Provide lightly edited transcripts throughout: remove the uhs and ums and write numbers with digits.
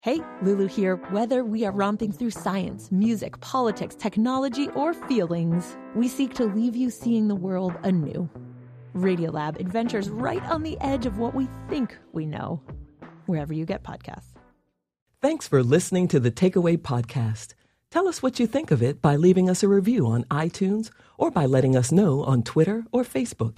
Hey, Lulu here. Whether we are romping through science, music, politics, technology, or feelings, we seek to leave you seeing the world anew. Radiolab adventures right on the edge of what we think we know, wherever you get podcasts. Thanks for listening to the Takeaway Podcast. Tell us what you think of it by leaving us a review on iTunes or by letting us know on Twitter or Facebook.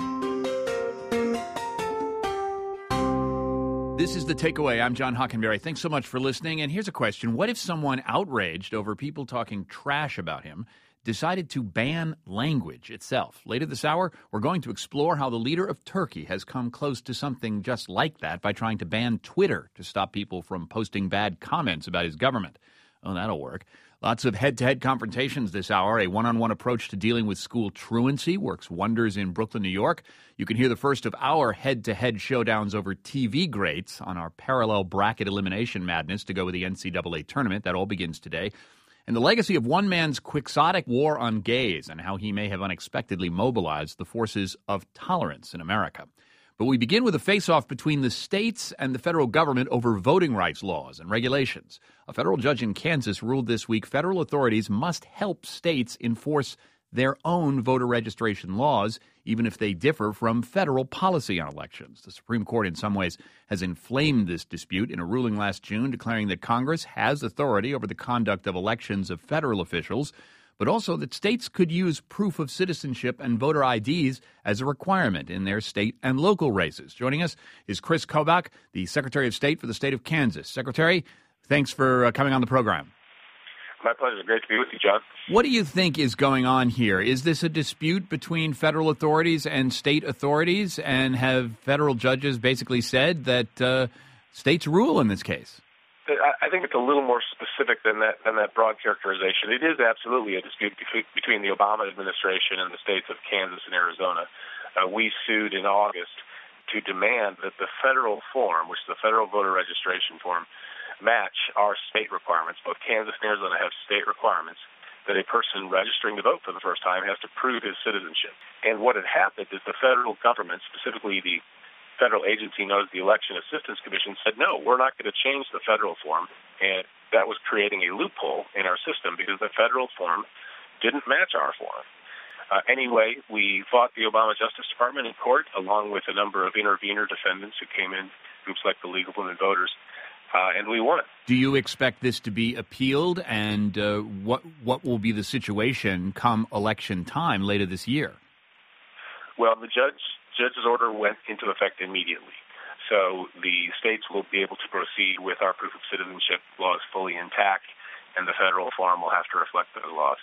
This is The Takeaway. I'm John Hockenberry. Thanks so much for listening. And here's a question. What if someone outraged over people talking trash about him decided to ban language itself? Later this hour, we're going to explore how the leader of Turkey has come close to something just like that by trying to ban Twitter to stop people from posting bad comments about his government. Oh, that'll work. Lots of head-to-head confrontations this hour. A one-on-one approach to dealing with school truancy works wonders in Brooklyn, New York. You can hear the first of our head-to-head showdowns over TV greats on our parallel bracket elimination madness to go with the NCAA tournament. That all begins today. And the legacy of one man's quixotic war on gays and how he may have unexpectedly mobilized the forces of tolerance in America. But we begin with a face-off between the states and the federal government over voting rights laws and regulations. A federal judge in Kansas ruled this week federal authorities must help states enforce their own voter registration laws, even if they differ from federal policy on elections. The Supreme Court, in some ways, has inflamed this dispute in a ruling last June declaring that Congress has authority over the conduct of elections of federal officials, but also that states could use proof of citizenship and voter IDs as a requirement in their state and local races. Joining us is Chris Kobach, the Secretary of State for the state of Kansas. Secretary, thanks for coming on the program. My pleasure. Great to be with you, John. What do you think is going on here? Is this a dispute between federal authorities and state authorities? And have federal judges basically said that states rule in this case? I think it's a little more specific than that broad characterization. It is absolutely a dispute between the Obama administration and the states of Kansas and Arizona. We sued in August to demand that the federal form, which is the federal voter registration form, match our state requirements. Both Kansas and Arizona have state requirements that a person registering to vote for the first time has to prove his citizenship. And what had happened is the federal government, specifically the federal agency known as the Election Assistance Commission, said, no, we're not going to change the federal form. And that was creating a loophole in our system because the federal form didn't match our form. Anyway, we fought the Obama Justice Department in court, along with a number of intervener defendants who came in, groups like the League of Women Voters, and we won it. Do you expect this to be appealed, and what will be the situation come election time later this year? Well, the judge's order went into effect immediately. So the states will be able to proceed with our proof of citizenship laws fully intact, and the federal form will have to reflect those laws.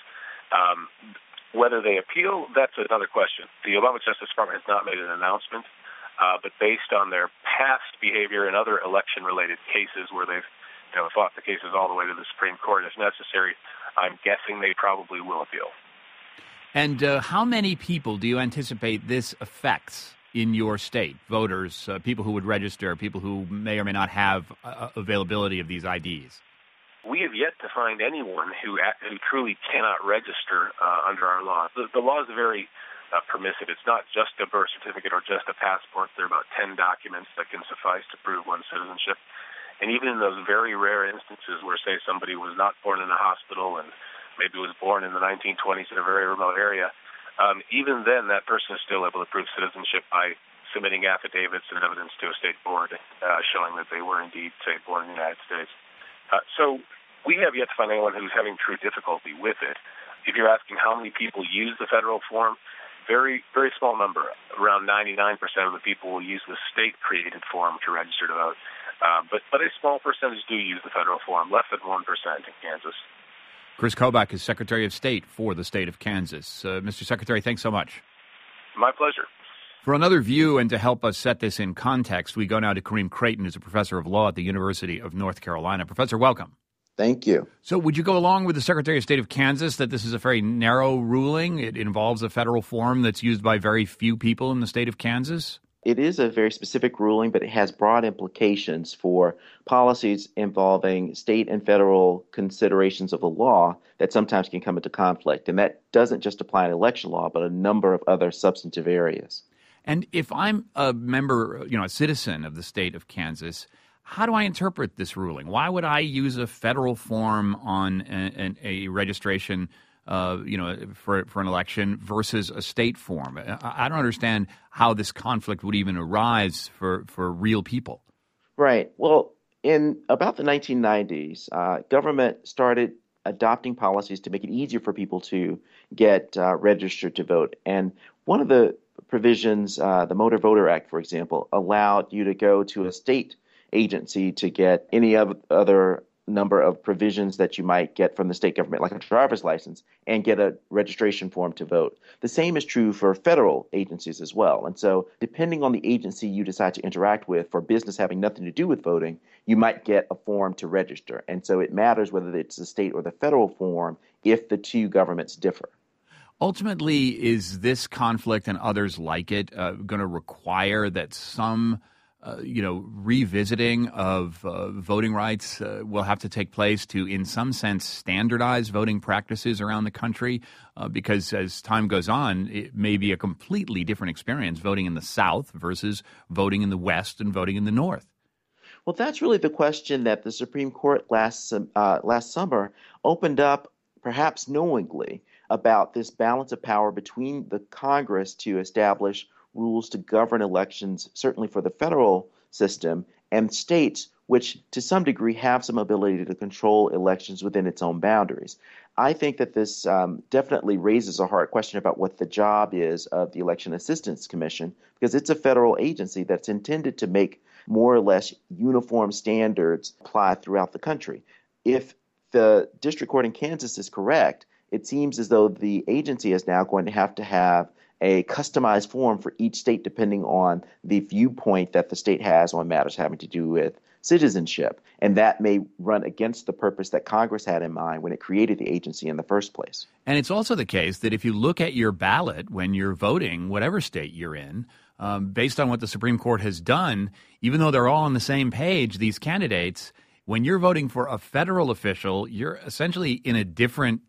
Whether they appeal, that's another question. The Obama Justice Department has not made an announcement, but based on their past behavior in other election-related cases where they've fought the cases all the way to the Supreme Court if necessary, I'm guessing they probably will appeal. And how many people do you anticipate this affects in your state? Voters, people who would register, people who may or may not have availability of these IDs? We have yet to find anyone who truly cannot register under our laws. The law is very permissive. It's not just a birth certificate or just a passport. There are about 10 documents that can suffice to prove one's citizenship. And even in those very rare instances where, say, somebody was not born in a hospital and maybe was born in the 1920s in a very remote area, even then that person is still able to prove citizenship by submitting affidavits and evidence to a state board showing that they were indeed, say, born in the United States. So we have yet to find anyone who's having true difficulty with it. If you're asking how many people use the federal form, very, very small number. Around 99% of the people will use the state-created form to register to vote. But a small percentage do use the federal form, less than 1% in Kansas. Chris Kobach is Secretary of State for the state of Kansas. Mr. Secretary, thanks so much. My pleasure. For another view and to help us set this in context, we go now to Kareem Creighton, who's a professor of law at the University of North Carolina. Professor, welcome. Thank you. So would you go along with the Secretary of State of Kansas that this is a very narrow ruling? It involves a federal form that's used by very few people in the state of Kansas? It is a very specific ruling, but it has broad implications for policies involving state and federal considerations of the law that sometimes can come into conflict. And that doesn't just apply in election law, but a number of other substantive areas. And if I'm a member, a citizen of the state of Kansas, how do I interpret this ruling? Why would I use a federal form on a registration for an election versus a state form? I don't understand how this conflict would even arise for real people. Right. Well, in about the 1990s, government started adopting policies to make it easier for people to get registered to vote. And one of the provisions, the Motor Voter Act, for example, allowed you to go to a state agency to get any other number of provisions that you might get from the state government, like a driver's license, and get a registration form to vote. The same is true for federal agencies as well. And so depending on the agency you decide to interact with for business having nothing to do with voting, you might get a form to register. And so it matters whether it's the state or the federal form if the two governments differ. Ultimately, is this conflict and others like it going to require that some revisiting of voting rights will have to take place to, in some sense, standardize voting practices around the country? Because as time goes on, it may be a completely different experience voting in the South versus voting in the West and voting in the North. Well, that's really the question that the Supreme Court last summer opened up, perhaps knowingly, about this balance of power between the Congress to establish rules to govern elections, certainly for the federal system, and states, which to some degree have some ability to control elections within its own boundaries. I think that this definitely raises a hard question about what the job is of the Election Assistance Commission, because it's a federal agency that's intended to make more or less uniform standards apply throughout the country. If the district court in Kansas is correct, it seems as though the agency is now going to have a customized form for each state depending on the viewpoint that the state has on matters having to do with citizenship. And that may run against the purpose that Congress had in mind when it created the agency in the first place. And it's also the case that if you look at your ballot when you're voting, whatever state you're in, based on what the Supreme Court has done, even though they're all on the same page, these candidates, when you're voting for a federal official, you're essentially in a different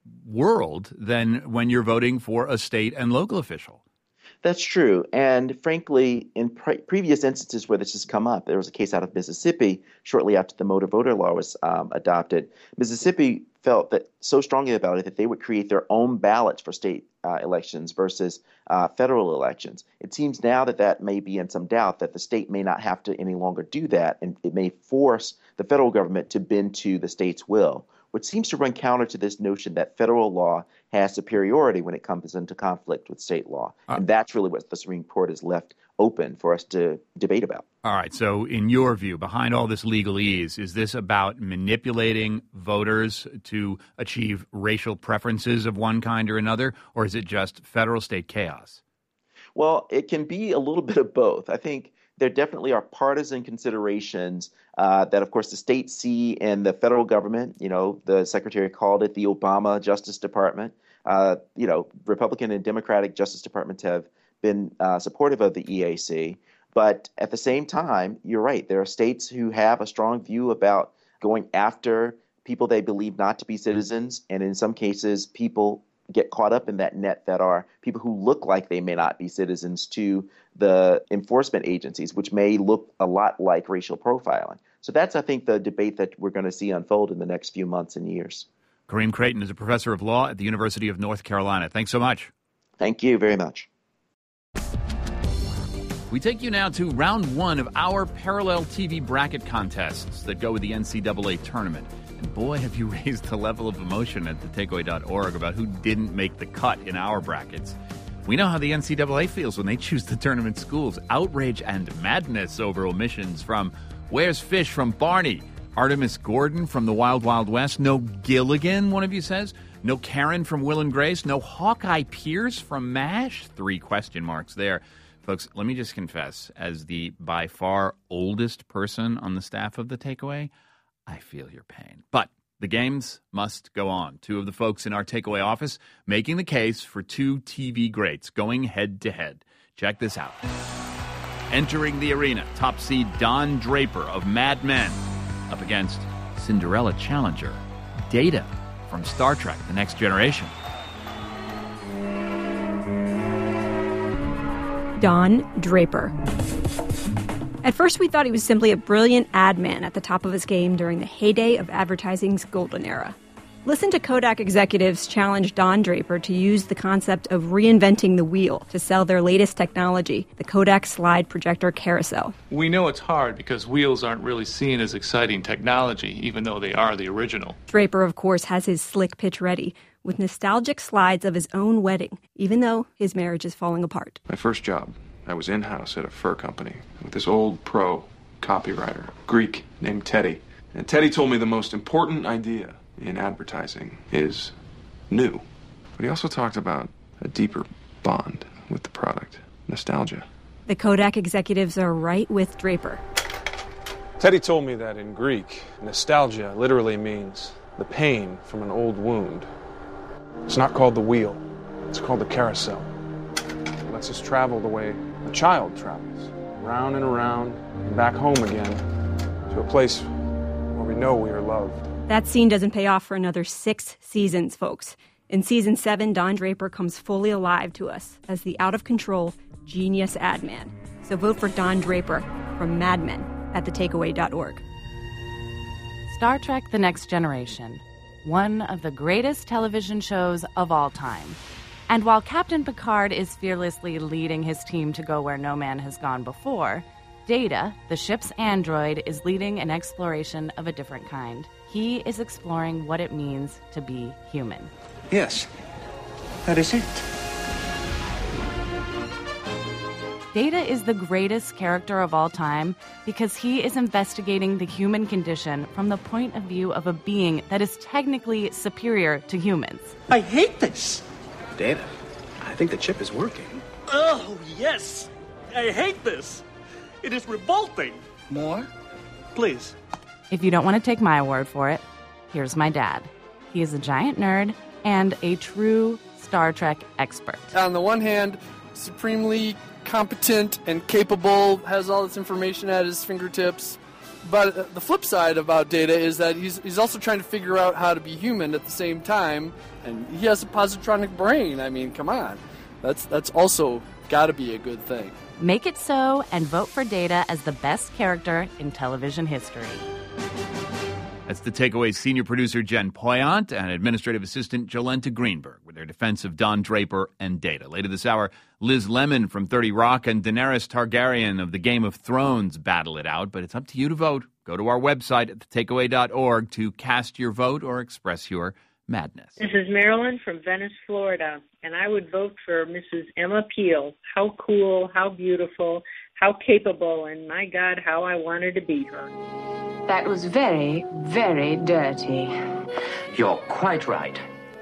world than when you're voting for a state and local official. That's true. And frankly, in previous instances where this has come up, there was a case out of Mississippi shortly after the motor voter law was adopted. Mississippi felt that so strongly about it that they would create their own ballots for state elections versus federal elections. It seems now that may be in some doubt, that the state may not have to any longer do that, and it may force the federal government to bend to the state's will, which seems to run counter to this notion that federal law has superiority when it comes into conflict with state law. And that's really what the Supreme Court has left open for us to debate about. All right. So in your view, behind all this legalese, is this about manipulating voters to achieve racial preferences of one kind or another, or is it just federal-state chaos? Well, it can be a little bit of both. I think there definitely are partisan considerations that, of course, the states see in the federal government. You know, the secretary called it the Obama Justice Department. Republican and Democratic Justice Departments have been supportive of the EAC. But at the same time, you're right. There are states who have a strong view about going after people they believe not to be citizens. And in some cases, people get caught up in that net that are people who look like they may not be citizens to the enforcement agencies, which may look a lot like racial profiling. So that's, I think, the debate that we're going to see unfold in the next few months and years. Kareem Creighton is a professor of law at the University of North Carolina. Thanks so much. Thank you very much. We take you now to round one of our parallel TV bracket contests that go with the NCAA tournament. And boy, have you raised the level of emotion at thetakeaway.org about who didn't make the cut in our brackets. We know how the NCAA feels when they choose the tournament schools. Outrage and madness over omissions from Where's Fish from Barney, Artemis Gordon from the Wild Wild West, no Gilligan, one of you says, no Karen from Will and Grace, no Hawkeye Pierce from MASH, 3 question marks there. Folks, let me just confess, as the by far oldest person on the staff of The Takeaway, I feel your pain. But the games must go on. 2 of the folks in our Takeaway office making the case for 2 TV greats going head-to-head. Check this out. Entering the arena, top seed Don Draper of Mad Men up against Cinderella challenger Data from Star Trek: The Next Generation. Don Draper. At first, we thought he was simply a brilliant ad man at the top of his game during the heyday of advertising's golden era. Listen to Kodak executives challenge Don Draper to use the concept of reinventing the wheel to sell their latest technology, the Kodak Slide Projector Carousel. We know it's hard because wheels aren't really seen as exciting technology, even though they are the original. Draper, of course, has his slick pitch ready, with nostalgic slides of his own wedding, even though his marriage is falling apart. My first job, I was in-house at a fur company with this old pro copywriter, Greek, named Teddy. And Teddy told me the most important idea in advertising is new. But he also talked about a deeper bond with the product, nostalgia. The Kodak executives are right with Draper. Teddy told me that in Greek, nostalgia literally means the pain from an old wound. It's not called the wheel, it's called the carousel. It lets us travel the way a child travels, round and around, and back home again, to a place where we know we are loved. That scene doesn't pay off for another 6 seasons, folks. In season 7, Don Draper comes fully alive to us as the out-of-control, genius ad man. So vote for Don Draper from Mad Men at thetakeaway.org. Star Trek: The Next Generation, one of the greatest television shows of all time. And while Captain Picard is fearlessly leading his team to go where no man has gone before, Data, the ship's android, is leading an exploration of a different kind. He is exploring what it means to be human. Yes, that is it. Data is the greatest character of all time because he is investigating the human condition from the point of view of a being that is technically superior to humans. I hate this. Data, I think the chip is working. Oh, yes. I hate this. It is revolting. More? Please. If you don't want to take my word for it, here's my dad. He is a giant nerd and a true Star Trek expert. On the one hand, supremely competent and capable, has all this information at his fingertips. But the flip side about Data is that he's also trying to figure out how to be human at the same time, and he has a positronic brain. I mean, come on. That's also got to be a good thing. Make it so and vote for Data as the best character in television history. That's The Takeaway's senior producer Jen Poyant and administrative assistant Jolenta Greenberg with their defense of Don Draper and Data. Later this hour, Liz Lemon from 30 Rock and Daenerys Targaryen of the Game of Thrones battle it out, but it's up to you to vote. Go to our website at thetakeaway.org to cast your vote or express your madness. This is Marilyn from Venice, Florida, and I would vote for Mrs. Emma Peel. How cool, how beautiful, how capable, and my God, how I wanted to be her. That was very, very dirty. You're quite right.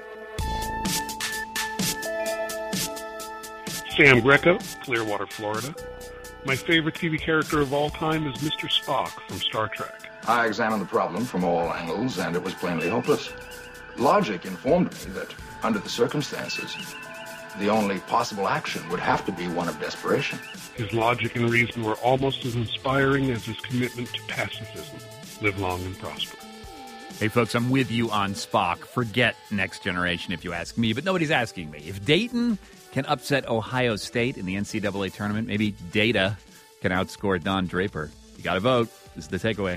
Sam Greco, Clearwater, Florida. My favorite TV character of all time is Mr. Spock from Star Trek. I examined the problem from all angles, and it was plainly hopeless. Logic informed me that, under the circumstances, the only possible action would have to be one of desperation. His logic and reason were almost as inspiring as his commitment to pacifism. Live long and prosper. Hey, folks, I'm with you on Spock. Forget Next Generation if you ask me, but nobody's asking me. If Dayton can upset Ohio State in the NCAA tournament, maybe Data can outscore Don Draper. You got to vote. This is The Takeaway.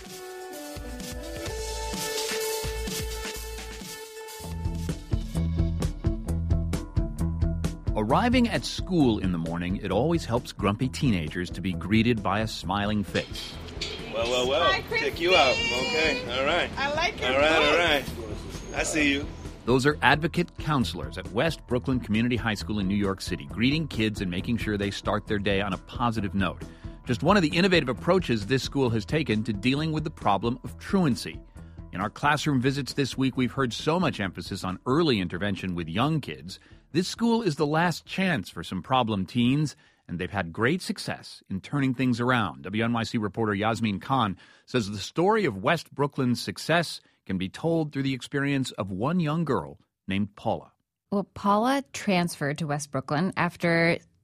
Arriving at school in the morning, it always helps grumpy teenagers to be greeted by a smiling face. Well. Hi, check you out. Okay, all right. I like your All right. I see you. Those are advocate counselors at West Brooklyn Community High School in New York City, greeting kids and making sure they start their day on a positive note. Just one of the innovative approaches this school has taken to dealing with the problem of truancy. In our classroom visits this week, we've heard so much emphasis on early intervention with young kids. This school is the last chance for some problem teens, and they've had great success in turning things around. WNYC reporter Yasmin Khan says the story of West Brooklyn's success can be told through the experience of one young girl named Paula. Well, Paula transferred to West Brooklyn after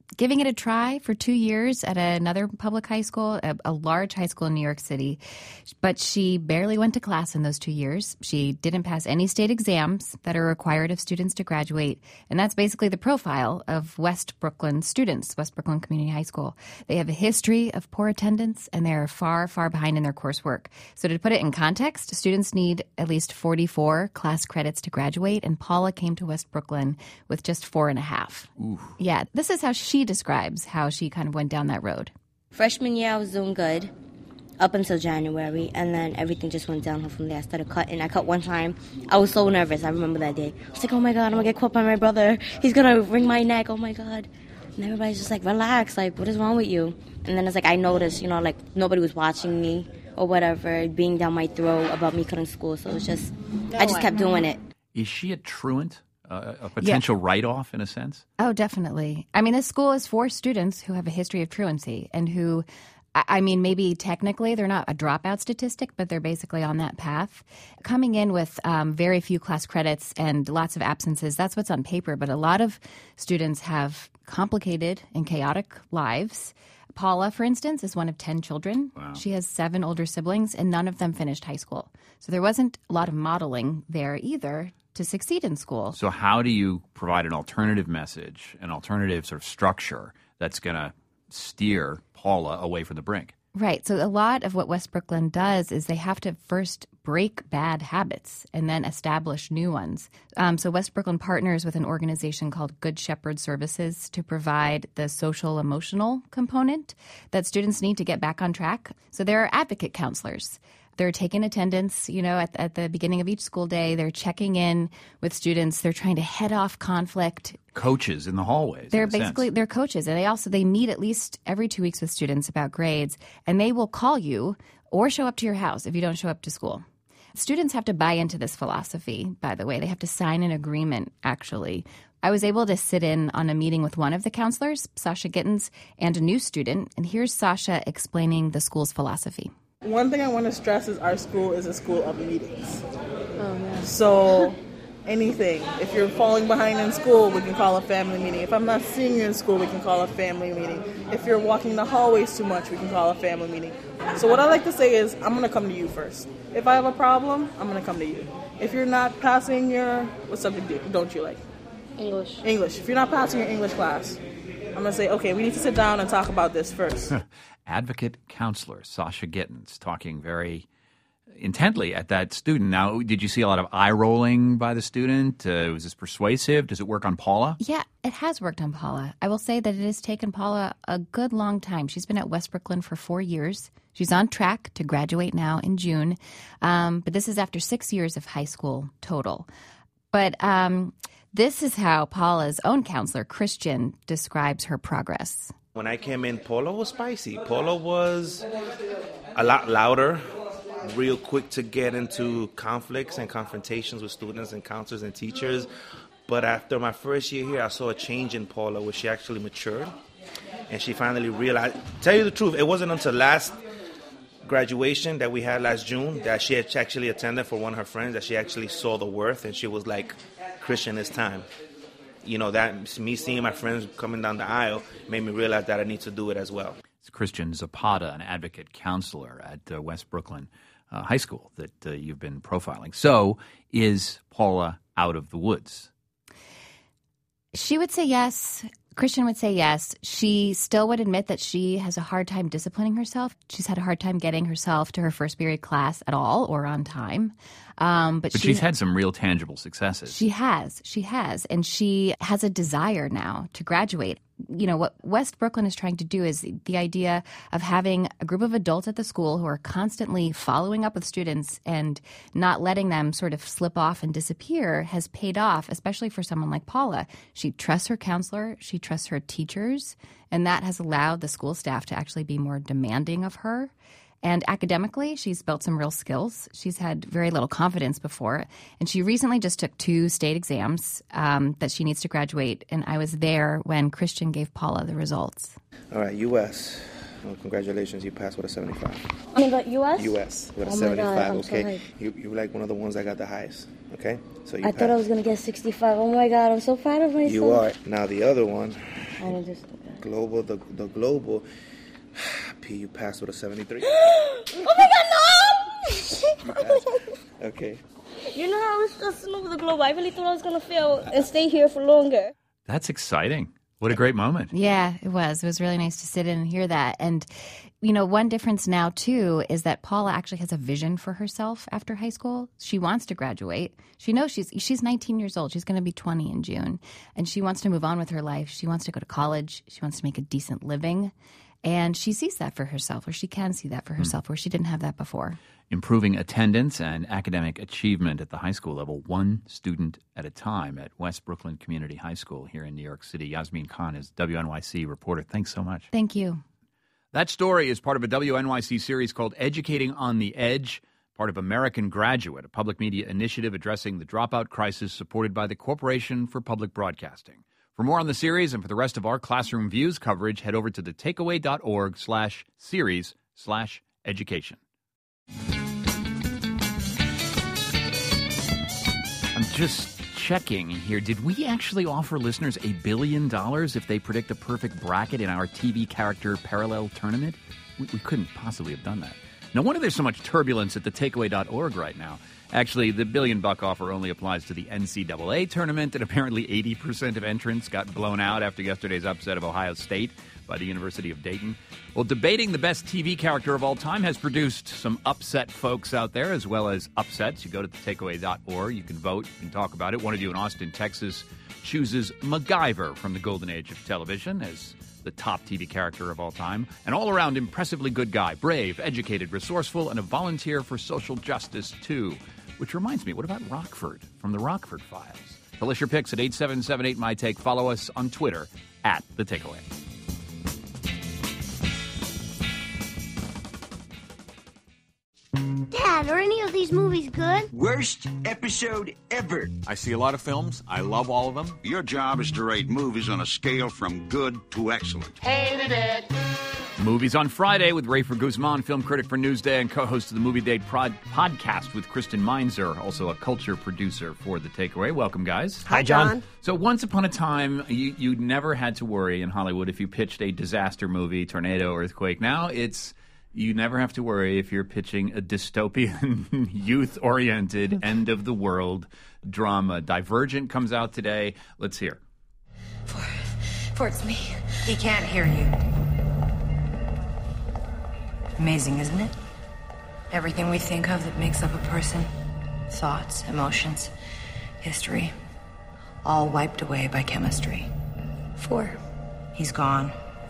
giving it a try for 2 years at another public high school, a large high school in New York City. But she barely went to class in those 2 years. She didn't pass any state exams that are required of students to graduate. And that's basically the profile of West Brooklyn students, West Brooklyn Community High School. They have a history of poor attendance, and they're far, far behind in their coursework. So to put it in context, students need at least 44 class credits to graduate, and Paula came to West Brooklyn with just 4.5. Ooh. Yeah, this is how she describes how she kind of went down that road. Freshman year, I was doing good up until January, and then everything just went downhill from there. I started cutting. I cut one time. I was so nervous. I remember that day. I was like, oh my God, I'm going to get caught by my brother. He's going to wring my neck. Oh my God. And everybody's just like, relax. Like, what is wrong with you? And then it's like I noticed, like nobody was watching me or whatever, being down my throat about me cutting school. So it was just, I just kept doing it. Is she a truant? A potential write-off in a sense? Oh, definitely. I mean, this school is for students who have a history of truancy and who, I mean, maybe technically they're not a dropout statistic, but they're basically on that path. Coming in with very few class credits and lots of absences, that's what's on paper. But a lot of students have complicated and chaotic lives. Paula, for instance, is one of 10 children. Wow. She has 7 older siblings, and none of them finished high school. So there wasn't a lot of modeling there either to succeed in school. So how do you provide an alternative message, an alternative sort of structure that's going to steer Paula away from the brink? Right. So a lot of what West Brooklyn does is they have to first break bad habits and then establish new ones. So West Brooklyn partners with an organization called Good Shepherd Services to provide the social emotional component that students need to get back on track. So there are advocate counselors. They're taking attendance, at the beginning of each school day. They're checking in with students. They're trying to head off conflict. Coaches in the hallways. They're they're coaches, and they meet at least every 2 weeks with students about grades, and they will call you or show up to your house if you don't show up to school. Students have to buy into this philosophy, by the way. They have to sign an agreement, actually. I was able to sit in on a meeting with one of the counselors, Sasha Gittens, and a new student, and here's Sasha explaining the school's philosophy. One thing I want to stress is our school is a school of meetings. Oh, yeah. So anything. If you're falling behind in school, we can call a family meeting. If I'm not seeing you in school, we can call a family meeting. If you're walking the hallways too much, we can call a family meeting. So what I like to say is, I'm going to come to you first. If I have a problem, I'm going to come to you. If you're not passing what subject don't you like? English. If you're not passing your English class, I'm going to say, okay, we need to sit down and talk about this first. Advocate counselor Sasha Gittens talking very intently at that student. Now, did you see a lot of eye rolling by the student? Was this persuasive? Does it work on Paula? Yeah, it has worked on Paula. I will say that it has taken Paula a good long time. She's been at West Brooklyn for 4 years. She's on track to graduate now in June. But this is after 6 years of high school total. But this is how Paula's own counselor, Christian, describes her progress. When I came in, Paula was spicy. Paula was a lot louder, real quick to get into conflicts and confrontations with students and counselors and teachers. But after my first year here, I saw a change in Paula where she actually matured. And she finally realized, tell you the truth, it wasn't until last graduation that we had last June that she had actually attended for one of her friends, that she actually saw the worth, and she was like, Christian, it's time. That me seeing my friends coming down the aisle made me realize that I need to do it as well. It's Christian Zapata, an advocate counselor at West Brooklyn High School that you've been profiling. So is Paula out of the woods? She would say yes. Christian would say yes. She still would admit that she has a hard time disciplining herself. She's had a hard time getting herself to her first period class at all or on time. But she's had some real tangible successes. She has. And she has a desire now to graduate. What West Brooklyn is trying to do is the idea of having a group of adults at the school who are constantly following up with students and not letting them sort of slip off and disappear has paid off, especially for someone like Paula. She trusts her counselor. She trusts her teachers. And that has allowed the school staff to actually be more demanding of her. And academically, she's built some real skills. She's had very little confidence before. And she recently just took 2 state exams that she needs to graduate. And I was there when Christian gave Paula the results. All right, U.S. Well, congratulations, you passed with a 75. I mean, but U.S.? U.S. with a 75, God, I'm okay? so You were like one of the ones that got the highest, okay? So you I thought I was going to get 65. Oh, my God, I'm so proud of myself. You are. Now the other one, I didn't just... Global, the global. P, you passed with a 73. Oh my God, no! Okay. You know how I was stressing over the globe? I really thought I was going to fail and stay here for longer. That's exciting. What a great moment. Yeah, it was. It was really nice to sit in and hear that. And, you know, one difference now, too, is that Paula actually has a vision for herself after high school. She wants to graduate. She knows she's 19 years old. She's going to be 20 in June. And she wants to move on with her life. She wants to go to college. She wants to make a decent living. And she sees that for herself, or she can see that for herself, where she didn't have that before. Improving attendance and academic achievement at the high school level, one student at a time at West Brooklyn Community High School here in New York City. Yasmin Khan is WNYC reporter. Thanks so much. Thank you. That story is part of a WNYC series called Educating on the Edge, part of American Graduate, a public media initiative addressing the dropout crisis supported by the Corporation for Public Broadcasting. For more on the series and for the rest of our Classroom Views coverage, head over to thetakeaway.org/series/education. I'm just checking here. Did we actually offer listeners $1 billion if they predict a perfect bracket in our TV character parallel tournament? We couldn't possibly have done that. No wonder there's so much turbulence at thetakeaway.org right now. Actually, the $1 billion offer only applies to the NCAA tournament, and apparently 80% of entrants got blown out after yesterday's upset of Ohio State by the University of Dayton. Well, debating the best TV character of all time has produced some upset folks out there, as well as upsets. You go to thetakeaway.org, you can vote, you can talk about it. One of you in Austin, Texas, chooses MacGyver from the golden age of television as the top TV character of all time. An all-around impressively good guy, brave, educated, resourceful, and a volunteer for social justice, too. Which reminds me, what about Rockford from the Rockford Files? Tell us your picks at 877-8MyTake. Follow us on Twitter at The Takeaway. Dad, are any of these movies good? Worst episode ever. I see a lot of films. I love all of them. Your job is to rate movies on a scale from good to excellent. Hated it. Movies on Friday with Rafer Guzman, film critic for Newsday and co-host of the Movie Date podcast with Kristen Meinzer, also a culture producer for The Takeaway. Welcome, guys. Hi, John. So once upon a time, you never had to worry in Hollywood if you pitched a disaster movie, tornado, earthquake. Now you never have to worry if you're pitching a dystopian, youth-oriented, end-of-the-world drama. Divergent comes out today. Let's hear. Ford, it's me. He can't hear you. Amazing, isn't it? Everything we think of that makes up a person, thoughts, emotions, history, all wiped away by chemistry. Ford. He's gone.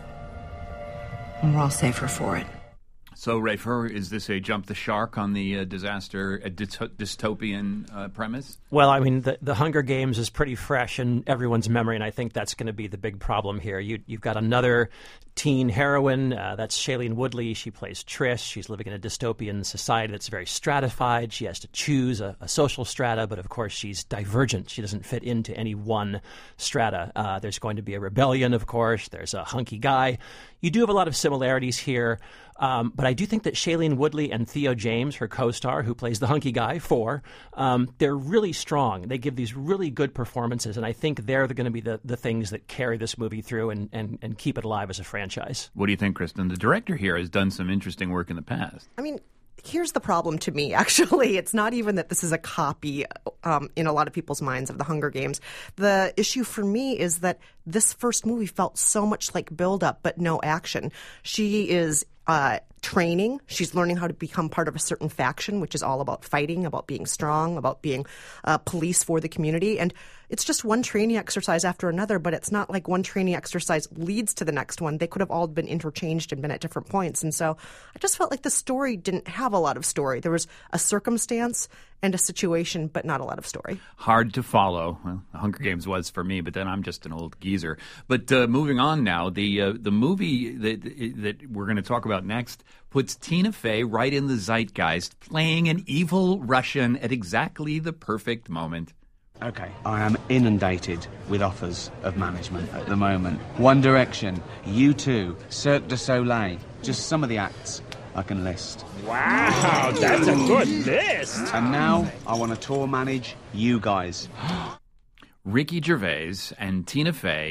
And we're all safer for it. So, Rafer, is this a jump the shark on the disaster, dystopian premise? Well, I mean, the Hunger Games is pretty fresh in everyone's memory, and I think that's going to be the big problem here. You've got another teen heroine, that's Shailene Woodley. She plays Trish. She's living in a dystopian society that's very stratified. She has to choose a social strata, but of course she's divergent. She doesn't fit into any one strata. There's going to be a rebellion, of course. There's a hunky guy. You do have a lot of similarities here. But I do think that Shailene Woodley and Theo James, her co-star, who plays the hunky guy, they're really strong. They give these really good performances, and I think they're going to be the things that carry this movie through and keep it alive as a franchise. What do you think, Kristen? The director here has done some interesting work in the past. I mean, here's the problem to me, actually. It's not even that this is a copy in a lot of people's minds of The Hunger Games. The issue for me is that this first movie felt so much like build-up but no action. She is training. She's learning how to become part of a certain faction, which is all about fighting, about being strong, about being police for the community. And it's just one training exercise after another, but it's not like one training exercise leads to the next one. They could have all been interchanged and been at different points. And so I just felt like the story didn't have a lot of story. There was a circumstance and a situation, but not a lot of story. Hard to follow. Well, The Hunger Games was for me, but then I'm just an old geezer. But moving on now, the movie that we're going to talk about next puts Tina Fey right in the zeitgeist, playing an evil Russian at exactly the perfect moment. Okay, I am inundated with offers of management at the moment. One Direction, U2, Cirque du Soleil, just some of the acts I can list. Wow, that's a good list. And now I want to tour manage you guys. Ricky Gervais and Tina Fey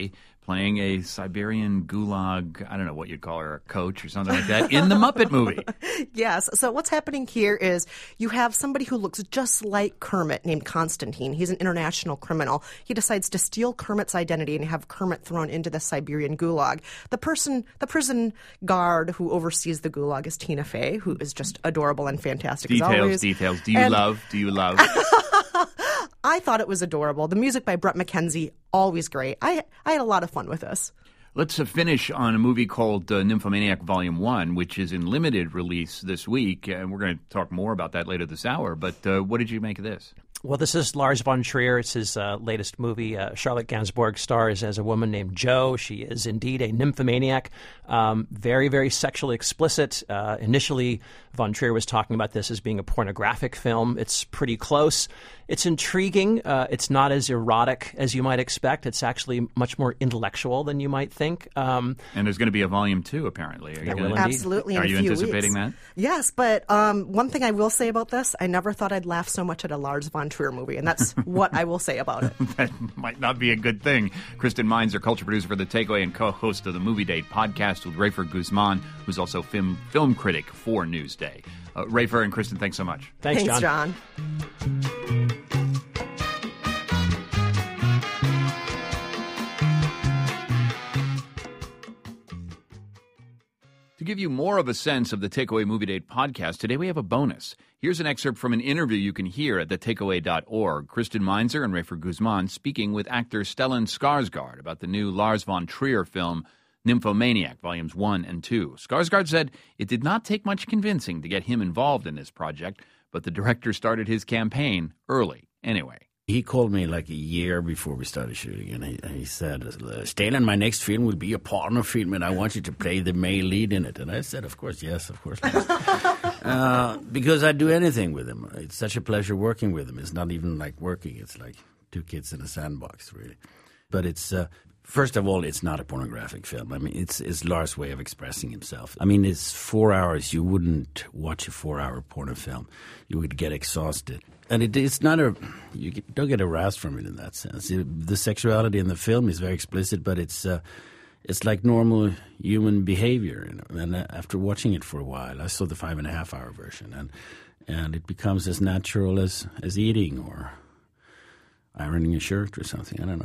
playing a Siberian gulag, I don't know what you'd call her, a coach or something like that, in the Muppet movie. Yes. So what's happening here is you have somebody who looks just like Kermit named Konstantin. He's an international criminal. He decides to steal Kermit's identity and have Kermit thrown into the Siberian gulag. The prison guard who oversees the gulag is Tina Fey, who is just adorable and fantastic as always. Details. Do you love? I thought it was adorable. The music by Brett McKenzie, always great. I had a lot of fun with this. Let's finish on a movie called Nymphomaniac Volume 1, which is in limited release this week, and we're going to talk more about that later this hour. But what did you make of this? Well, this is Lars von Trier. It's his latest movie. Charlotte Gainsbourg stars as a woman named Jo. She is indeed a nymphomaniac, very, very sexually explicit. Initially, von Trier was talking about this as being a pornographic film. It's pretty close. It's intriguing. It's not as erotic as you might expect. It's actually much more intellectual than you might think. And there's going to be a Volume 2, apparently. Absolutely. Are you anticipating weeks. that? Yes, but one thing I will say about this, I never thought I'd laugh so much at a Lars von Trier movie, and that's what I will say about it. That might not be a good thing. Kristen Meinzer, culture producer for The Takeaway and co-host of the Movie Date podcast with Rafer Guzman, who's also film critic for Newsday. Rafer and Kristen, thanks so much. Thanks, John. To give you more of a sense of the Takeaway Movie Date podcast, today we have a bonus. Here's an excerpt from an interview you can hear at thetakeaway.org. Kristen Meinzer and Rafer Guzman speaking with actor Stellan Skarsgård about the new Lars von Trier film Nymphomaniac, Volumes 1 and 2. Skarsgård said it did not take much convincing to get him involved in this project, but the director started his campaign early anyway. He called me like a year before we started shooting, and he said, Stellan, my next film will be a porno film, and I want you to play the male lead in it. And I said, of course, yes. Because I'd do anything with him. It's such a pleasure working with him. It's not even like working. It's like two kids in a sandbox, really. But it's, first of all, it's not a pornographic film. I mean, it's Lars' way of expressing himself. I mean, it's 4 hours. You wouldn't watch a 4-hour porno film. You would get exhausted. And it's not you don't get aroused from it in that sense. The sexuality in the film is very explicit, but it's like normal human behavior. You know? And after watching it for a while, I saw the 5.5-hour version, and it becomes as natural as eating or ironing a shirt or something. I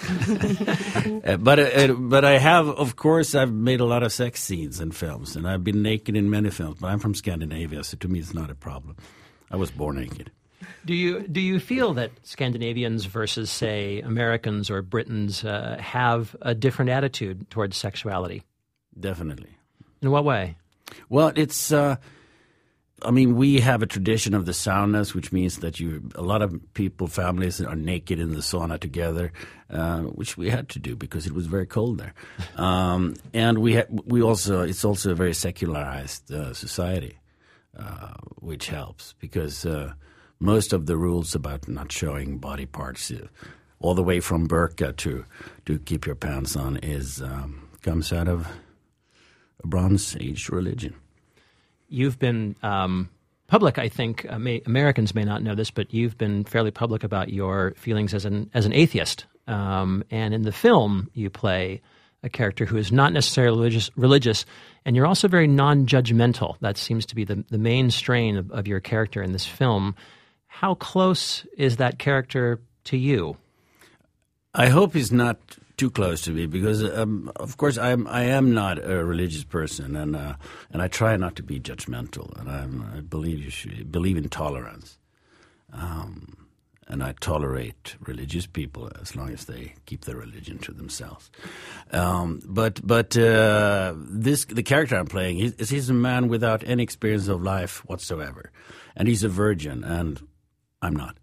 don't know. But I have, of course, I've made a lot of sex scenes in films, and I've been naked in many films. But I'm from Scandinavia, so to me it's not a problem. I was born naked. Do you feel that Scandinavians versus, say, Americans or Britons have a different attitude towards sexuality? Definitely. In what way? Well, it's we have a tradition of the saunas, which means that a lot of families are naked in the sauna together, which we had to do because it was very cold there. And it's also a very secularized society, which helps because most of the rules about not showing body parts, all the way from burqa to keep your pants on, comes out of a Bronze Age religion. You've been public, I think. Americans may not know this, but you've been fairly public about your feelings as an atheist. And in the film, you play a character who is not necessarily religious, and you're also very non-judgmental. That seems to be the main strain of your character in this film. How close is that character to you? I hope he's not too close to me because, of course, I am not a religious person, and I try not to be judgmental, and I believe in tolerance, and I tolerate religious people as long as they keep their religion to themselves. But the character I'm playing, he's a man without any experience of life whatsoever, and he's a virgin, and I'm not.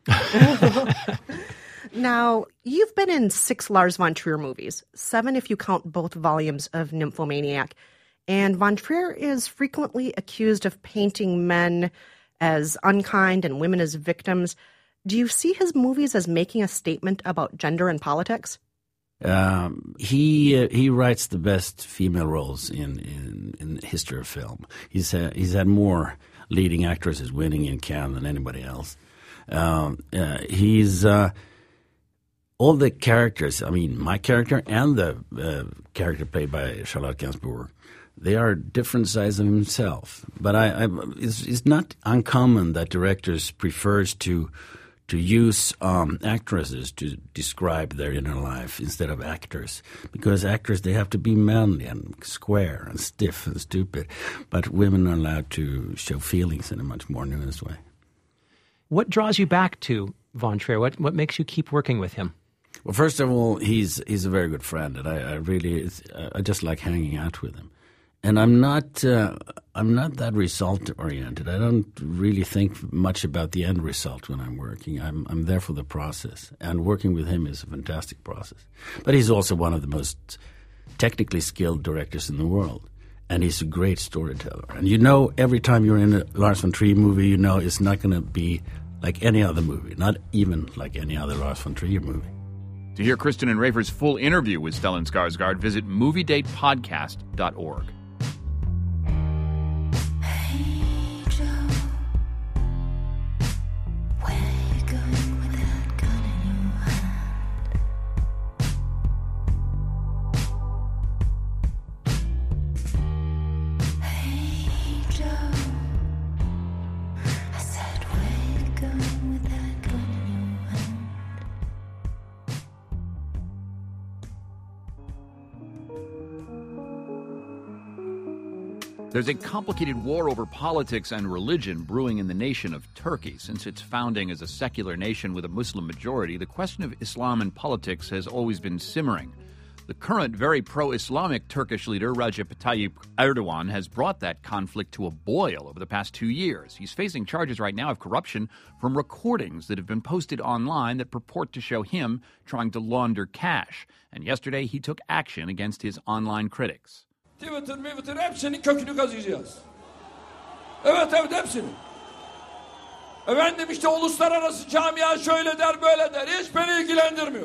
Now, you've been in 6 Lars von Trier movies, 7 if you count both volumes of Nymphomaniac, and von Trier is frequently accused of painting men as unkind and women as victims. Do you see his movies as making a statement about gender and politics? He writes the best female roles in the history of film. He's had more leading actresses winning in Cannes than anybody else. all the characters, I mean, my character and the character played by Charlotte Gainsbourg, they are different sides of himself. But it's not uncommon that directors prefers to use actresses to describe their inner life instead of actors. Because actors, they have to be manly and square and stiff and stupid. But women are allowed to show feelings in a much more nuanced way. What draws you back to Von Trier? What makes you keep working with him? Well, first of all, he's a very good friend, and I just like hanging out with him. And I'm not that result oriented. I don't really think much about the end result when I'm working. I'm there for the process, and working with him is a fantastic process. But he's also one of the most technically skilled directors in the world, and he's a great storyteller. And you know, every time you're in a Lars von Trier movie, you know it's not going to be like any other movie, not even like any other Lars von Trier movie. To hear Kristen and Rafer's full interview with Stellan Skarsgård, visit MovieDatePodcast.org. There's a complicated war over politics and religion brewing in the nation of Turkey. Since its founding as a secular nation with a Muslim majority, the question of Islam and politics has always been simmering. The current, very pro-Islamic Turkish leader, Recep Tayyip Erdogan, has brought that conflict to a boil over the past 2 years. He's facing charges right now of corruption from recordings that have been posted online that purport to show him trying to launder cash. And yesterday, he took action against his online critics. Twitter hepsinin kökünü kazıyacağız. Evet hepsinin. Efendim işte uluslararası camia şöyle der böyle der. Hiç beni ilgilendirmiyor.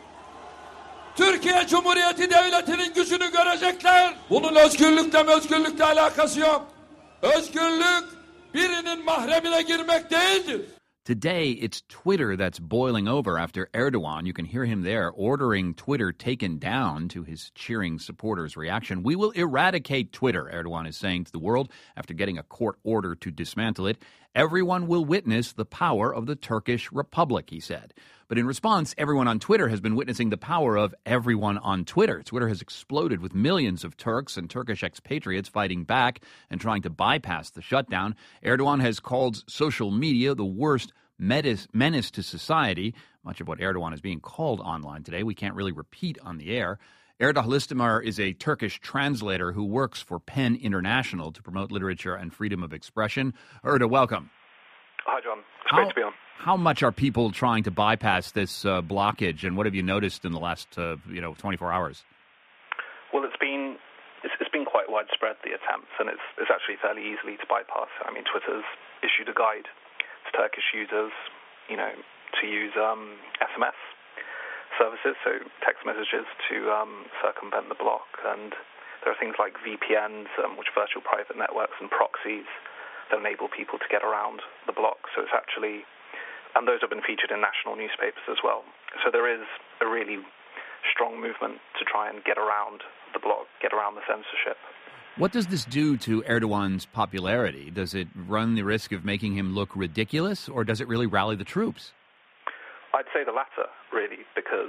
Türkiye Cumhuriyeti Devleti'nin gücünü görecekler. Bunun özgürlükle alakası yok. Özgürlük birinin mahremine girmek değildir. Today, it's Twitter that's boiling over after Erdogan. You can hear him there ordering Twitter taken down to his cheering supporters' reaction. We will eradicate Twitter, Erdogan is saying to the world after getting a court order to dismantle it. Everyone will witness the power of the Turkish Republic, he said. But in response, everyone on Twitter has been witnessing the power of everyone on Twitter. Twitter has exploded with millions of Turks and Turkish expatriates fighting back and trying to bypass the shutdown. Erdogan has called social media the worst menace to society. Much of what Erdogan is being called online today, we can't really repeat on the air. Erda Halistamar is a Turkish translator who works for PEN International to promote literature and freedom of expression. Erda, welcome. Hi, John. It's great to be on. How much are people trying to bypass this blockage, and what have you noticed in the last 24 hours? Well, it's been quite widespread, the attempts, and it's actually fairly easily to bypass. I mean, Twitter's issued a guide to Turkish users, to use SMS services, so text messages to circumvent the block. And there are things like VPNs, which are virtual private networks, and proxies that enable people to get around the block. So it's actually, and those have been featured in national newspapers as well. So there is a really strong movement to try and get around the block, get around the censorship. What does this do to Erdogan's popularity? Does it run the risk of making him look ridiculous, or does it really rally the troops? I'd say the latter, really, because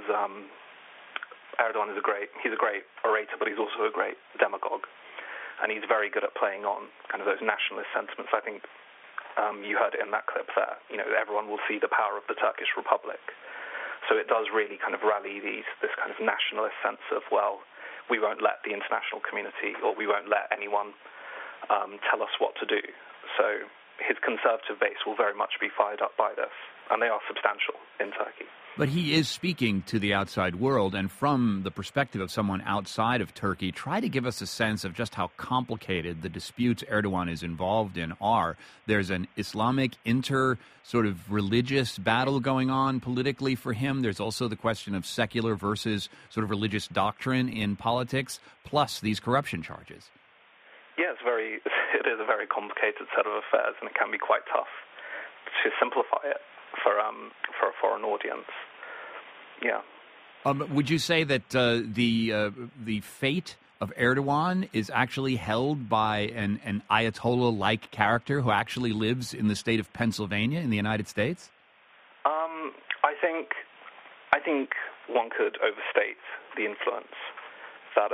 Erdogan is a great orator, but he's also a great demagogue, and he's very good at playing on kind of those nationalist sentiments. I think you heard it in that clip there. Everyone will see the power of the Turkish Republic, so it does really kind of rally this kind of nationalist sense of, well, we won't let the international community, or we won't let anyone tell us what to do. So his conservative base will very much be fired up by this, and they are substantial in Turkey. But he is speaking to the outside world, and from the perspective of someone outside of Turkey, try to give us a sense of just how complicated the disputes Erdogan is involved in are. There's an Islamic sort of religious battle going on politically for him. There's also the question of secular versus sort of religious doctrine in politics, plus these corruption charges. Yeah, it is a very complicated set of affairs, and it can be quite tough to simplify it for a foreign audience. Yeah, Would you say that the fate of Erdogan is actually held by an Ayatollah-like character who actually lives in the state of Pennsylvania in the United States? I think one could overstate the influence that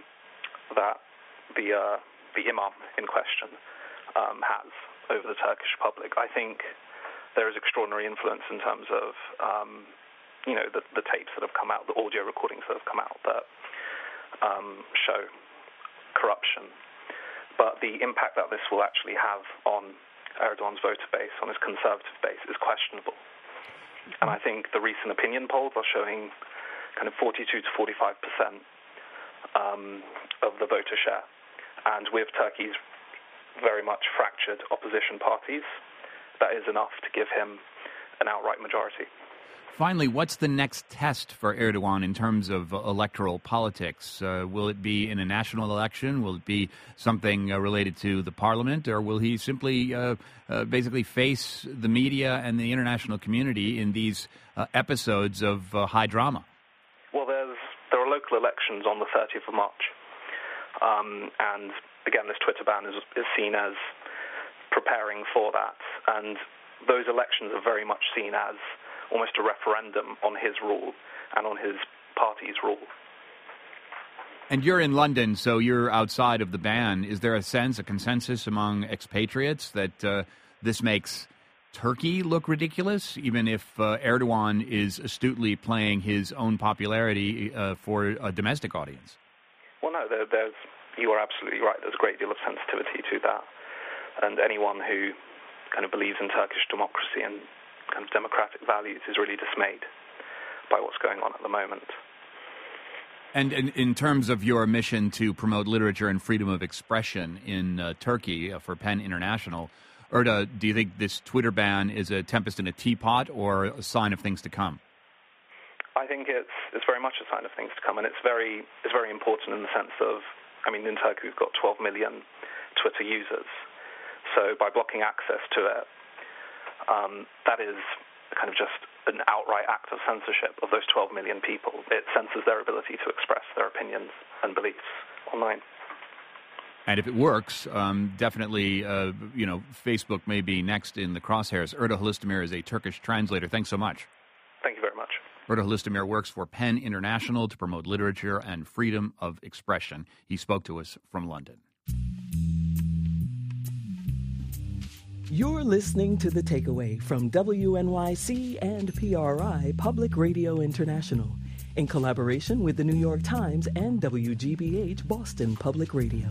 the imam in question has over the Turkish Republic. I think there is extraordinary influence in terms of the tapes that have come out, the audio recordings that have come out that show corruption. But the impact that this will actually have on Erdogan's voter base, on his conservative base, is questionable. And I think the recent opinion polls are showing kind of 42 to 45% of the voter share. And with Turkey's very much fractured opposition parties, that is enough to give him an outright majority. Finally, what's the next test for Erdogan in terms of electoral politics? Will it be in a national election? Will it be something related to the parliament? Or will he simply basically face the media and the international community in these episodes of high drama? Well, there are local elections on the 30th of March. And again, this Twitter ban is seen as preparing for that. And those elections are very much seen as almost a referendum on his rule and on his party's rule. And you're in London, so you're outside of the ban. Is there a consensus among expatriates that this makes Turkey look ridiculous, even if Erdogan is astutely playing his own popularity for a domestic audience? Well, no, you are absolutely right. There's a great deal of sensitivity to that. And anyone who kind of believes in Turkish democracy and kind of democratic values is really dismayed by what's going on at the moment. And in terms of your mission to promote literature and freedom of expression in Turkey for PEN International, Erda, do you think this Twitter ban is a tempest in a teapot or a sign of things to come? I think it's very much a sign of things to come, and it's very important in the sense of, I mean, in Turkey we've got 12 million Twitter users. So by blocking access to it, that is kind of just an outright act of censorship of those 12 million people. It censors their ability to express their opinions and beliefs online. And if it works, definitely, Facebook may be next in the crosshairs. Erda Holistemir is a Turkish translator. Thanks so much. Thank you very much. Erda Holistemir works for PEN International to promote literature and freedom of expression. He spoke to us from London. You're listening to The Takeaway from WNYC and PRI Public Radio International in collaboration with the New York Times and WGBH Boston Public Radio.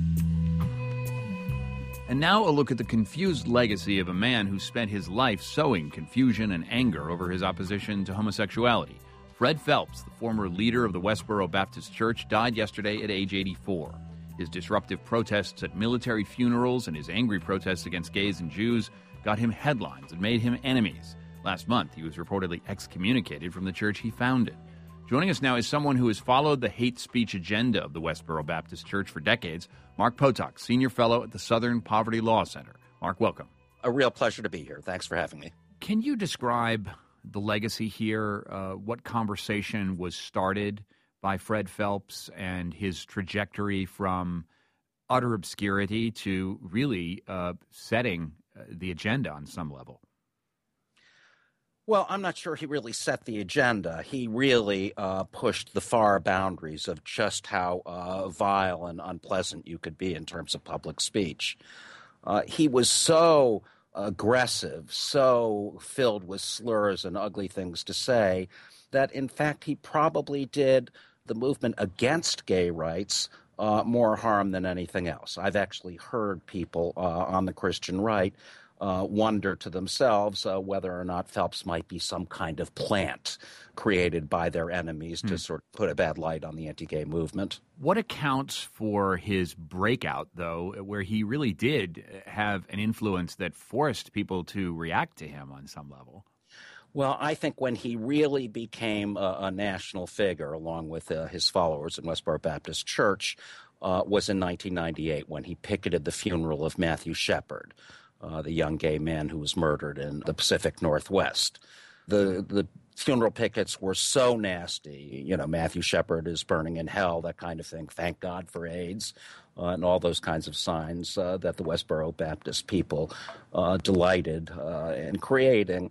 And now a look at the confused legacy of a man who spent his life sowing confusion and anger over his opposition to homosexuality. Fred Phelps, the former leader of the Westboro Baptist Church, died yesterday at age 84. His disruptive protests at military funerals and his angry protests against gays and Jews got him headlines and made him enemies. Last month, he was reportedly excommunicated from the church he founded. Joining us now is someone who has followed the hate speech agenda of the Westboro Baptist Church for decades, Mark Potok, Senior Fellow at the Southern Poverty Law Center. Mark, welcome. A real pleasure to be here. Thanks for having me. Can you describe the legacy here? What conversation was started by Fred Phelps and his trajectory from utter obscurity to really setting the agenda on some level? Well, I'm not sure he really set the agenda. He really pushed the far boundaries of just how vile and unpleasant you could be in terms of public speech. He was so aggressive, so filled with slurs and ugly things to say, that in fact he probably did the movement against gay rights more harm than anything else. I've actually heard people on the Christian right wonder to themselves whether or not Phelps might be some kind of plant created by their enemies to sort of put a bad light on the anti-gay movement. What accounts for his breakout, though, where he really did have an influence that forced people to react to him on some level? Well, I think when he really became a national figure, along with his followers in Westboro Baptist Church, was in 1998 when he picketed the funeral of Matthew Shepard, the young gay man who was murdered in the Pacific Northwest. The funeral pickets were so nasty. You know, Matthew Shepard is burning in hell, that kind of thing. Thank God for AIDS, and all those kinds of signs that the Westboro Baptist people delighted in creating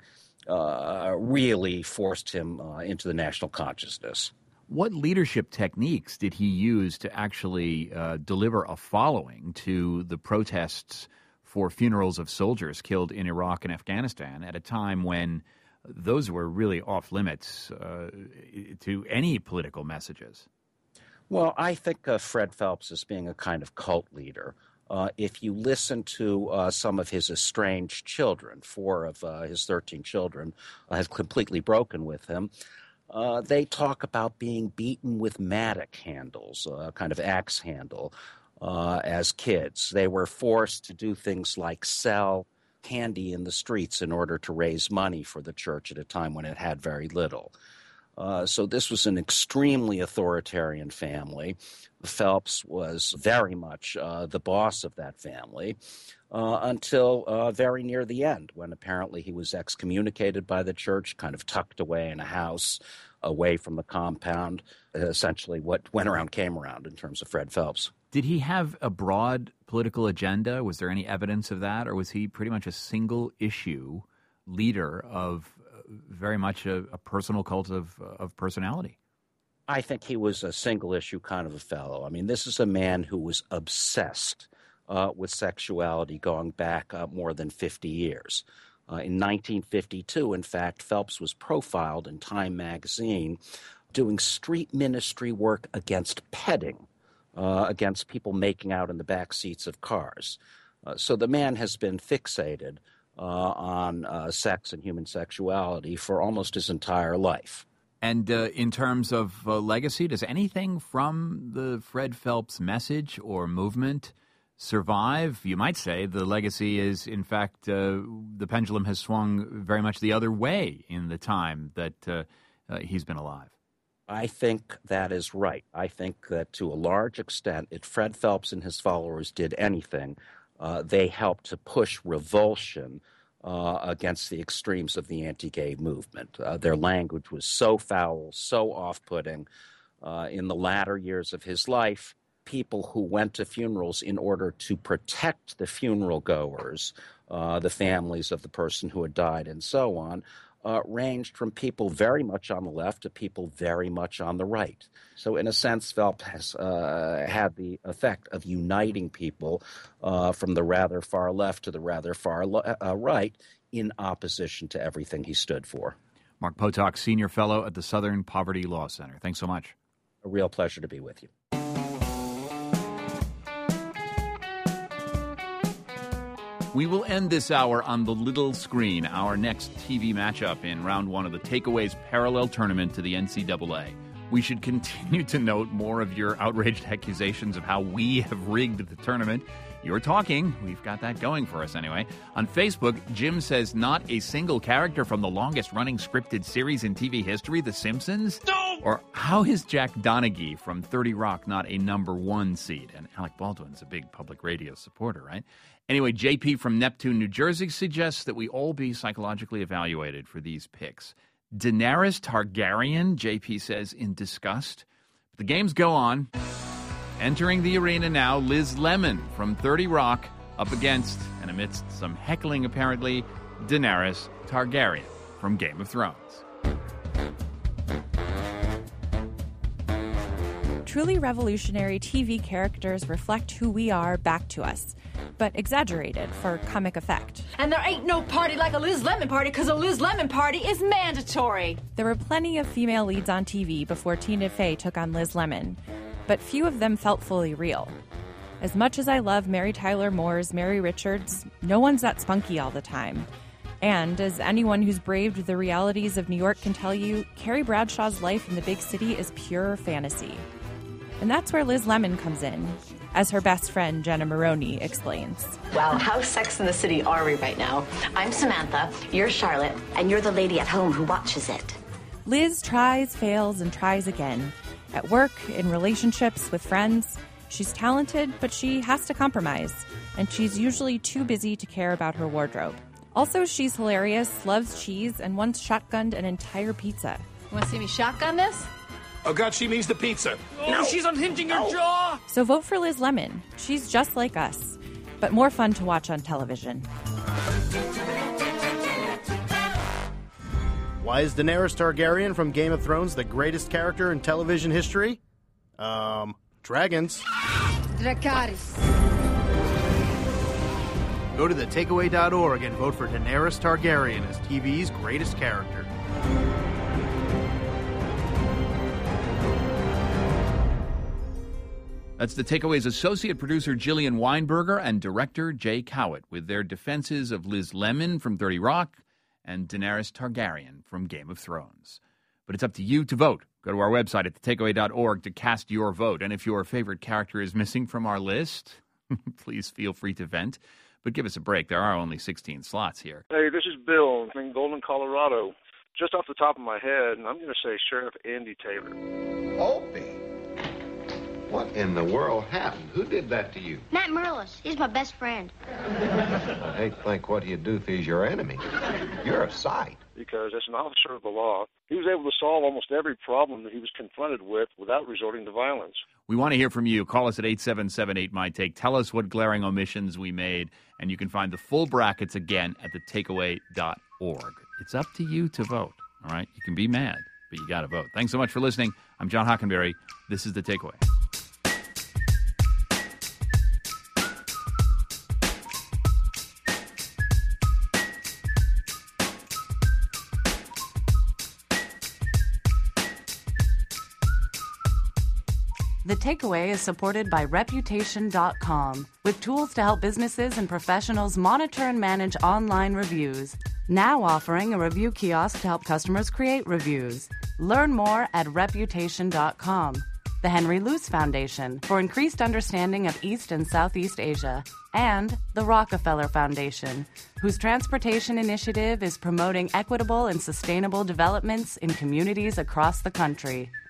really forced him into the national consciousness. What leadership techniques did he use to actually deliver a following to the protests for funerals of soldiers killed in Iraq and Afghanistan at a time when those were really off limits to any political messages? Well, I think of Fred Phelps as being a kind of cult leader. If you listen to some of his estranged children, 4 of his 13 children have completely broken with him. They talk about being beaten with mattock handles, a kind of axe handle, as kids. They were forced to do things like sell candy in the streets in order to raise money for the church at a time when it had very little. So this was an extremely authoritarian family. Phelps was very much the boss of that family until very near the end, when apparently he was excommunicated by the church, kind of tucked away in a house away from the compound. Essentially what went around came around in terms of Fred Phelps. Did he have a broad political agenda? Was there any evidence of that? Or was he pretty much a single-issue leader of very much a personal cult of personality? I think he was a single-issue kind of a fellow. I mean, this is a man who was obsessed with sexuality going back more than 50 years. In 1952, in fact, Phelps was profiled in Time magazine doing street ministry work against petting, against people making out in the back seats of cars. So the man has been fixated on sex and human sexuality for almost his entire life. And in terms of legacy, does anything from the Fred Phelps message or movement survive? You might say the legacy is, in fact, the pendulum has swung very much the other way in the time that he's been alive. I think that is right. I think that to a large extent, if Fred Phelps and his followers did anything, they helped to push revulsion against the extremes of the anti-gay movement. Their language was so foul, so off-putting. In the latter years of his life, people who went to funerals in order to protect the funeral goers, the families of the person who had died and so on, ranged from people very much on the left to people very much on the right. So in a sense, Phelps has had the effect of uniting people from the rather far left to the rather far right in opposition to everything he stood for. Mark Potok, Senior Fellow at the Southern Poverty Law Center. Thanks so much. A real pleasure to be with you. We will end this hour on the little screen, our next TV matchup in round 1 of the Takeaways parallel tournament to the NCAA. We should continue to note more of your outraged accusations of how we have rigged the tournament. You're talking. We've got that going for us anyway. On Facebook, Jim says not a single character from the longest-running scripted series in TV history, The Simpsons? No! Or how is Jack Donaghy from 30 Rock not a number 1 seed? And Alec Baldwin's a big public radio supporter, right? Anyway, JP from Neptune, New Jersey suggests that we all be psychologically evaluated for these picks. Daenerys Targaryen, JP says, in disgust. The games go on. Entering the arena now, Liz Lemon from 30 Rock up against, and amidst some heckling apparently, Daenerys Targaryen from Game of Thrones. Truly revolutionary TV characters reflect who we are back to us, but exaggerated for comic effect. And there ain't no party like a Liz Lemon party, because a Liz Lemon party is mandatory. There were plenty of female leads on TV before Tina Fey took on Liz Lemon, but few of them felt fully real. As much as I love Mary Tyler Moore's Mary Richards, no one's that spunky all the time. And as anyone who's braved the realities of New York can tell you, Carrie Bradshaw's life in the big city is pure fantasy. And that's where Liz Lemon comes in, as her best friend Jenna Maroney explains. Wow, how Sex in the City are we right now? I'm Samantha, you're Charlotte, and you're the lady at home who watches it. Liz tries, fails, and tries again. At work, in relationships, with friends. She's talented, but she has to compromise, and she's usually too busy to care about her wardrobe. Also, she's hilarious, loves cheese, and once shotgunned an entire pizza. Want to see me shotgun this? Oh, God, she means the pizza. No, she's unhinging her jaw. So vote for Liz Lemon. She's just like us, but more fun to watch on television. Why is Daenerys Targaryen from Game of Thrones the greatest character in television history? Dragons. Dracarys. Go to thetakeaway.org and vote for Daenerys Targaryen as TV's greatest character. That's The Takeaway's associate producer Jillian Weinberger and director Jay Cowett with their defenses of Liz Lemon from 30 Rock and Daenerys Targaryen from Game of Thrones. But it's up to you to vote. Go to our website at thetakeaway.org to cast your vote. And if your favorite character is missing from our list, please feel free to vent. But give us a break. There are only 16 slots here. Hey, this is Bill in Golden, Colorado. Just off the top of my head, I'm going to say Sheriff Andy Taylor. Opie, what in the world happened? Who did that to you? Matt Merlis. He's my best friend. I hate to think what he'd do if he's your enemy. You're a sight. Because as an officer of the law, he was able to solve almost every problem that he was confronted with without resorting to violence. We want to hear from you. Call us at 877-8MY-TAKE. Tell us what glaring omissions we made, and you can find the full brackets again at thetakeaway.org. It's up to you to vote, all right? You can be mad, but you got to vote. Thanks so much for listening. I'm John Hockenberry. This is The Takeaway. The Takeaway is supported by Reputation.com, with tools to help businesses and professionals monitor and manage online reviews. Now offering a review kiosk to help customers create reviews. Learn more at Reputation.com. The Henry Luce Foundation for increased understanding of East and Southeast Asia. And the Rockefeller Foundation, whose transportation initiative is promoting equitable and sustainable developments in communities across the country.